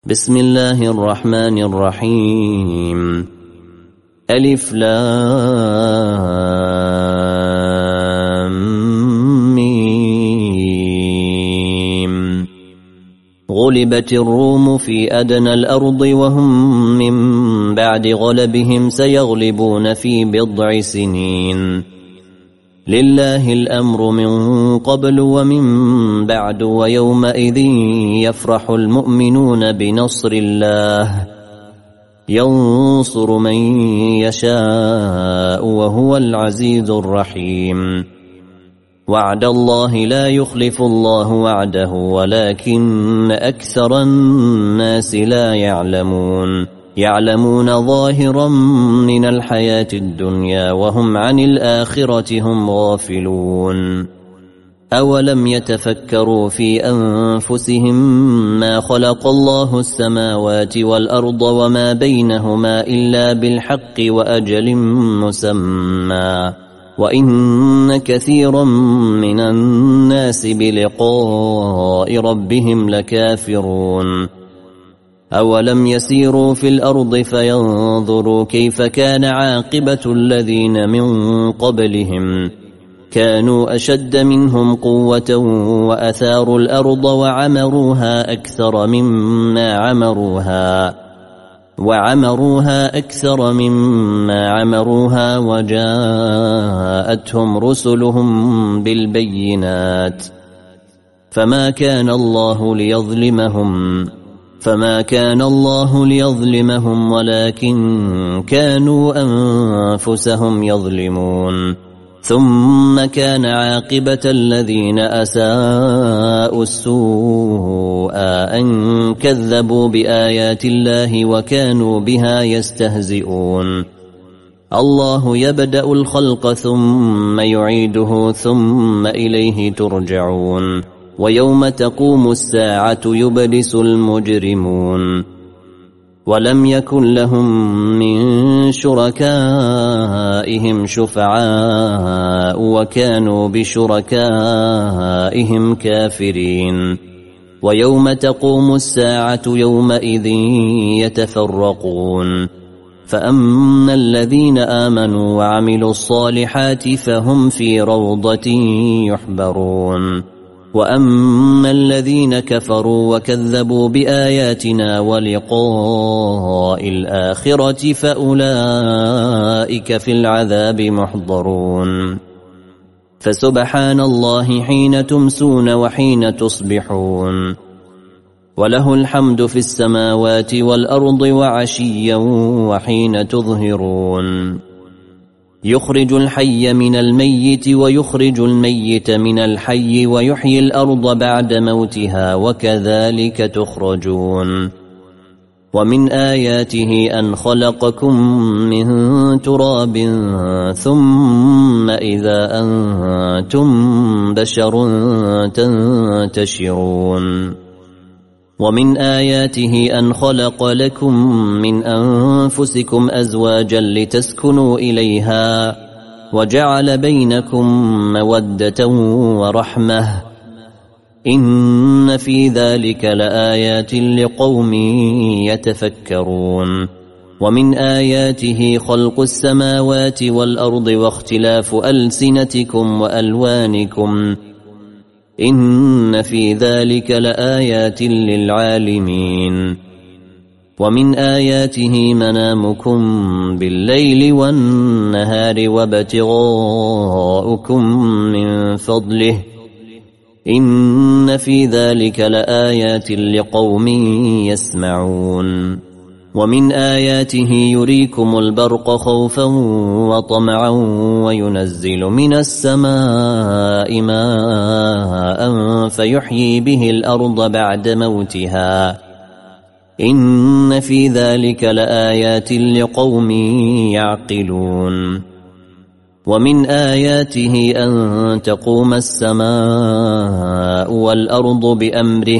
بسم الله الرحمن الرحيم. ألف لام ميم. غلبت الروم في أدنى الأرض وهم من بعد غلبهم سيغلبون في بضع سنين. لله الأمر من قبل ومن بعد ويومئذ يفرح المؤمنون بنصر الله ينصر من يشاء وهو العزيز الرحيم. وعد الله لا يخلف الله وعده ولكن أكثر الناس لا يعلمون ظاهرا من الحياة الدنيا وهم عن الآخرة هم غافلون. أولم يتفكروا في أنفسهم ما خلق الله السماوات والأرض وما بينهما إلا بالحق وأجل مسمى وإن كثيرا من الناس بلقاء ربهم لكافرون. أولم يسيروا في الأرض فينظروا كيف كان عاقبة الذين من قبلهم كانوا أشد منهم قوة وأثاروا الأرض وعمروها أكثر مما عمروها وجاءتهم رسلهم بالبينات فما كان الله ليظلمهم ولكن كانوا أنفسهم يظلمون. ثم كان عاقبة الذين أساءوا السوء أن كذبوا بآيات الله وكانوا بها يستهزئون. الله يبدأ الخلق ثم يعيده ثم إليه ترجعون. ويوم تقوم الساعة يبلس المجرمون ولم يكن لهم من شركائهم شفعاء وكانوا بشركائهم كافرين. ويوم تقوم الساعة يومئذ يتفرقون فأما الذين آمنوا وعملوا الصالحات فهم في روضة يحبرون وأما الذين كفروا وكذبوا بآياتنا ولقاء الآخرة فأولئك في العذاب محضرون. فسبحان الله حين تمسون وحين تصبحون وله الحمد في السماوات والأرض وعشيا وحين تظهرون. يخرج الحي من الميت ويخرج الميت من الحي ويحيي الأرض بعد موتها وكذلك تخرجون. ومن آياته أن خلقكم من تراب ثم إذا أنتم بشر تنتشرون. ومن آياته أن خلق لكم من أنفسكم أزواجا لتسكنوا إليها وجعل بينكم مودة ورحمة إن في ذلك لآيات لقوم يتفكرون. ومن آياته خلق السماوات والأرض واختلاف ألسنتكم وألوانكم إن في ذلك لآيات للعالمين. ومن آياته منامكم بالليل والنهار وابتغاؤكم من فضله إن في ذلك لآيات لقوم يسمعون. ومن آياته يريكم البرق خوفا وطمعا وينزل من السماء ماء فيحيي به الأرض بعد موتها إن في ذلك لآيات لقوم يعقلون. ومن آياته أن تقوم السماء والأرض بأمره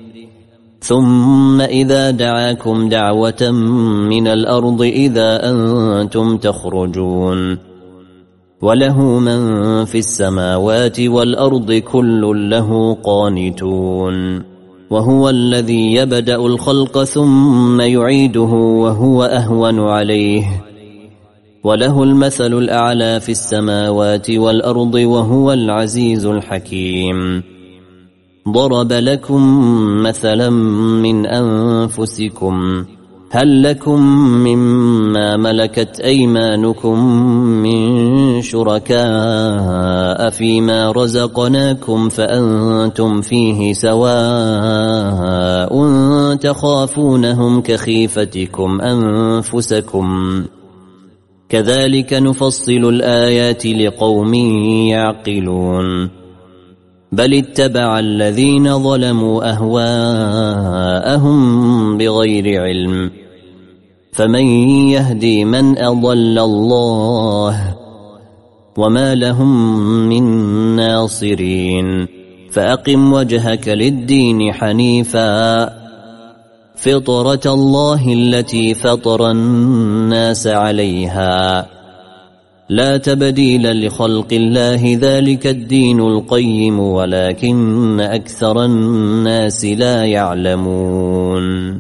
ثم إذا دعاكم دعوة من الأرض إذا أنتم تخرجون. وله من في السماوات والأرض كل له قانتون وهو الذي يبدأ الخلق ثم يعيده وهو أهون عليه وله المثل الأعلى في السماوات والأرض وهو العزيز الحكيم. ضرب لكم مثلا من أنفسكم هل لكم مما ملكت أيمانكم من شركاء فيما رزقناكم فأنتم فيه سواء تخافونهم كخيفتكم أنفسكم كذلك نفصل الآيات لقوم يعقلون. بل اتبع الذين ظلموا أهواءهم بغير علم فمن يهدي من أضل الله وما لهم من ناصرين. فأقم وجهك للدين حنيفا فطرة الله التي فطر الناس عليها لا تبديل لخلق الله ذلك الدين القيم ولكن أكثر الناس لا يعلمون.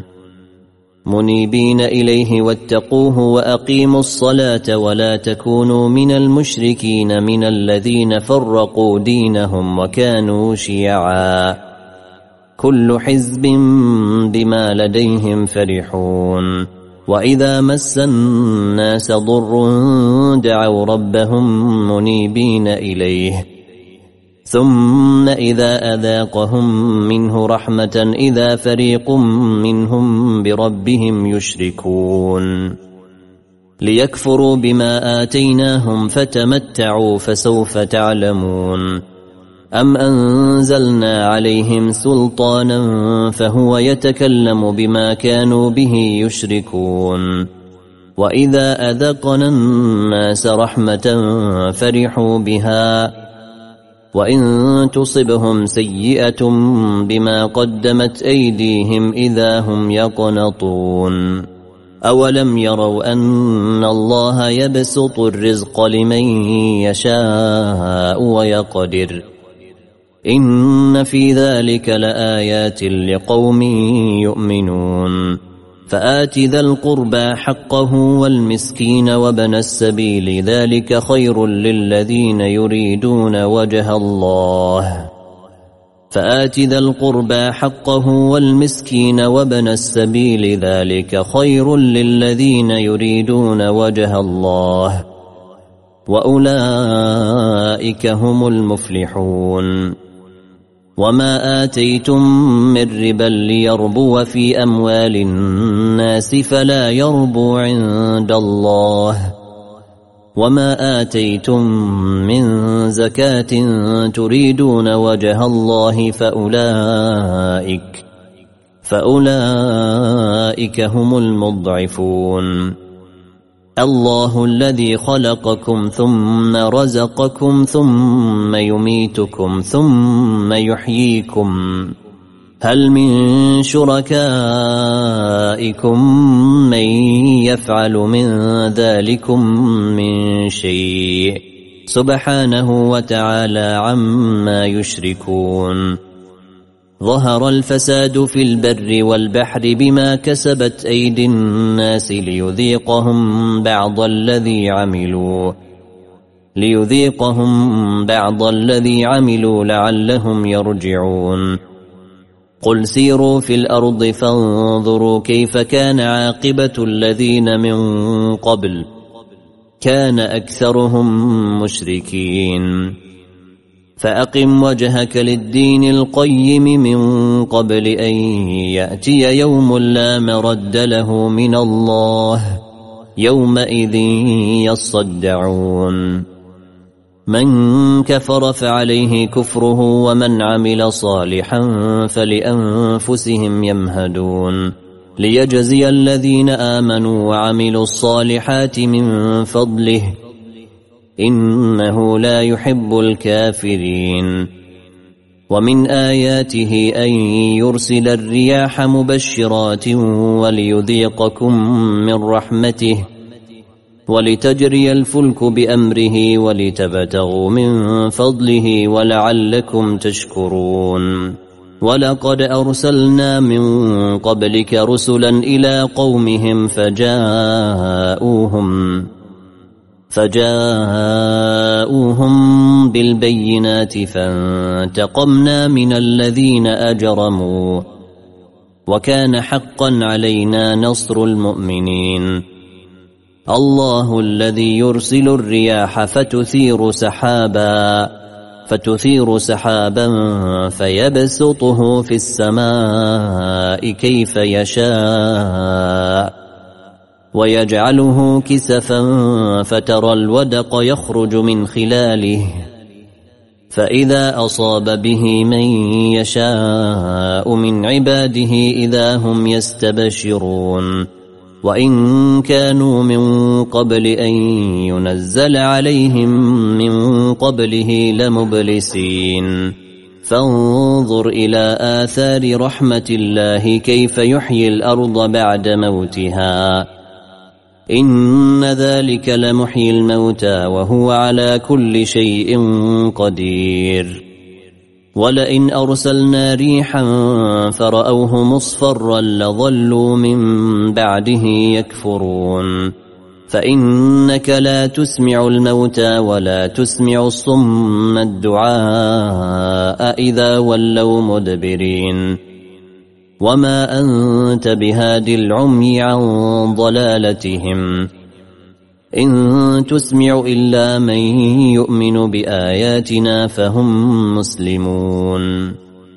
منيبين إليه واتقوه وأقيموا الصلاة ولا تكونوا من المشركين من الذين فرقوا دينهم وكانوا شيعا كل حزب بما لديهم فرحون. وإذا مس الناس ضر دعوا ربهم منيبين إليه ثم إذا أذاقهم منه رحمة إذا فريق منهم بربهم يشركون. ليكفروا بما آتيناهم فتمتعوا فسوف تعلمون. أم أنزلنا عليهم سلطانا فهو يتكلم بما كانوا به يشركون. وإذا أذقنا الناس رحمة فرحوا بها وإن تصبهم سيئة بما قدمت أيديهم إذا هم يقنطون. أولم يروا أن الله يبسط الرزق لمن يشاء ويقدر إن في ذلك لآيات لقوم يؤمنون. فآت ذا القربى حقه والمسكين وابن السبيل ذلك خير للذين يريدون وجه الله. فآت ذا القربى حقه والمسكين وابن السبيل ذلك خير للذين يريدون وجه الله وأولئك هم المفلحون. وما آتيتم من ربا ليربو في أموال الناس فلا يربو عند الله وما آتيتم من زكاة تريدون وجه الله فأولئك هم المضعفون. الله الذي خلقكم ثم رزقكم ثم يميتكم ثم يحييكم هل من شركائكم من يفعل من ذلكم من شيء سبحانه وتعالى عما يشركون. ظهر الفساد في البر والبحر بما كسبت أيدي الناس ليذيقهم بعض الذي عملوا لعلهم يرجعون. قل سيروا في الأرض فانظروا كيف كان عاقبة الذين من قبل كان أكثرهم مشركين. فأقم وجهك للدين القيم من قبل أن يأتي يوم لا مرد له من الله يومئذ يصدعون. من كفر فعليه كفره ومن عمل صالحا فلأنفسهم يمهدون. ليجزي الذين آمنوا وعملوا الصالحات من فضله إنه لا يحب الكافرين. ومن آياته أن يرسل الرياح مبشرات وليذيقكم من رحمته ولتجري الفلك بأمره ولتبتغوا من فضله ولعلكم تشكرون. ولقد أرسلنا من قبلك رسلا إلى قومهم فجاءوهم بالبينات فانتقمنا من الذين أجرموا وكان حقا علينا نصر المؤمنين. الله الذي يرسل الرياح فتثير سحابا فيبسطه في السماء كيف يشاء ويجعله كسفا فترى الودق يخرج من خلاله فإذا أصاب به من يشاء من عباده إذا هم يستبشرون. وإن كانوا من قبل أن ينزل عليهم من قبله لمبلسين. فانظر إلى آثار رحمة الله كيف يحيي الأرض بعد موتها إن ذلك لمحيي الموتى وهو على كل شيء قدير. ولئن أرسلنا ريحا فرأوه مصفرا لظلوا من بعده يكفرون. فإنك لا تسمع الموتى ولا تسمع الصم الدعاء إذا ولوا مدبرين. وما أنت بهاد العمي عن ضلالتهم إن تسمع إلا من يؤمن بآياتنا فهم مسلمون.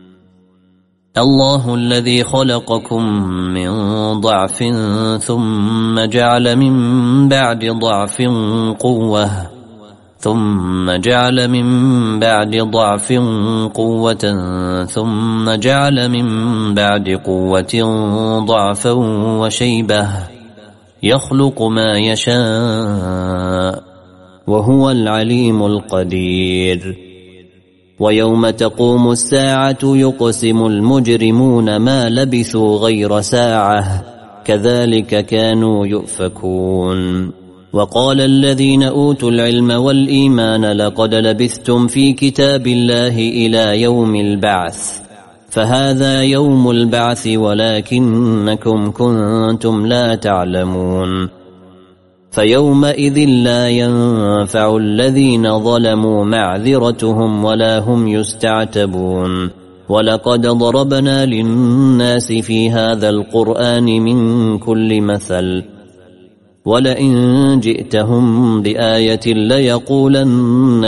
الله الذي خلقكم من ضعف ثم جعل من بعد ضعف قوة ثم جعل من بعد ضعف قوة ثم جعل من بعد قوة ضعفا وشيبة يخلق ما يشاء وهو العليم القدير. ويوم تقوم الساعة يقسم المجرمون ما لبثوا غير ساعة كذلك كانوا يؤفكون. وقال الذين أوتوا العلم والإيمان لقد لبثتم في كتاب الله إلى يوم البعث فهذا يوم البعث ولكنكم كنتم لا تعلمون. فيومئذ لا ينفع الذين ظلموا معذرتهم ولا هم يستعتبون. ولقد ضربنا للناس في هذا القرآن من كل مثل ولئن جئتهم بآية ليقولن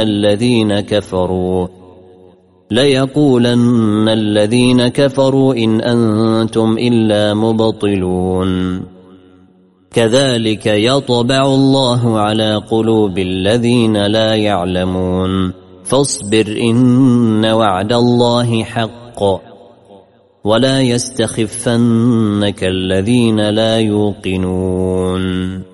الذين كفروا إن أنتم إلا مبطلون. كذلك يطبع الله على قلوب الذين لا يعلمون. فاصبر إن وعد الله حق ولا يستخفنك الذين لا يوقنون.